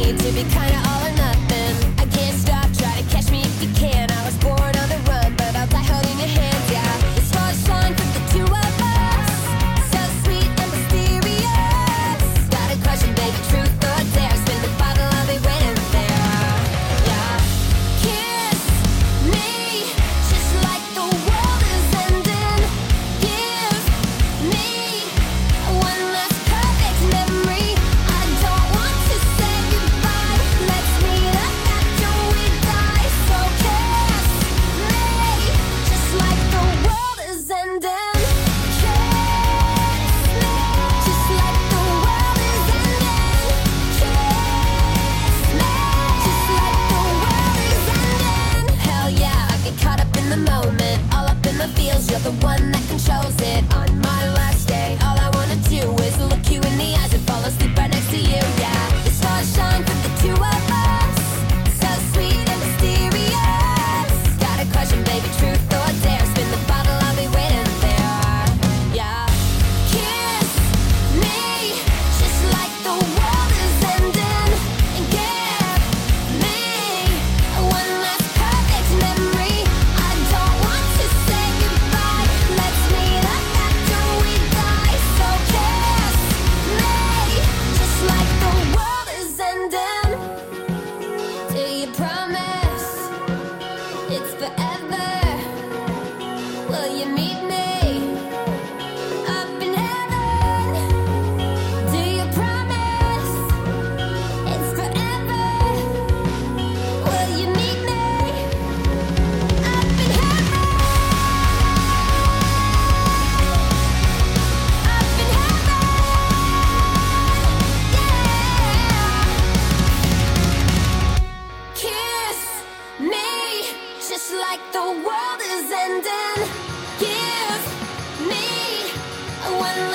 me to be kinda all or nothing. I can't stop, try to catch me if you can. I was born on the run, but I'll die holding your hand, yeah. The stars shine for the two of us, so sweet and mysterious. Got a question, baby, truth or dare. Spin the bottle, I'll be waiting there, yeah. Kiss me, just like the world is ending. Give me one last perfect memory. I don't want to say goodbye. Let's meet up after we die. So kiss me, just like the world is ending. Kiss me, just like the world is ending. Kiss me, just like the world is ending. Hell yeah, I get caught up in the moment, all up in the feels. You're the one that controls it. On my last day, all I wanna do is look you in the eyes and fall asleep right next to you, yeah. The stars shine for the two of us, so sweet and mysterious. Got a question, baby, truth or dare. Spin the bottle, I'll be waiting there, yeah. Kiss me, just like the world is ending. And give me one last perfect memory. I don't want to say goodbye. Let's meet up after we die. So kiss me, just like the world is ending. Do you promise it's forever? Will you meet me up in heaven? Do you promise it's forever? Will you meet me up in heaven? Up in heaven, yeah. Kiss me, just like the world is ending. Give me one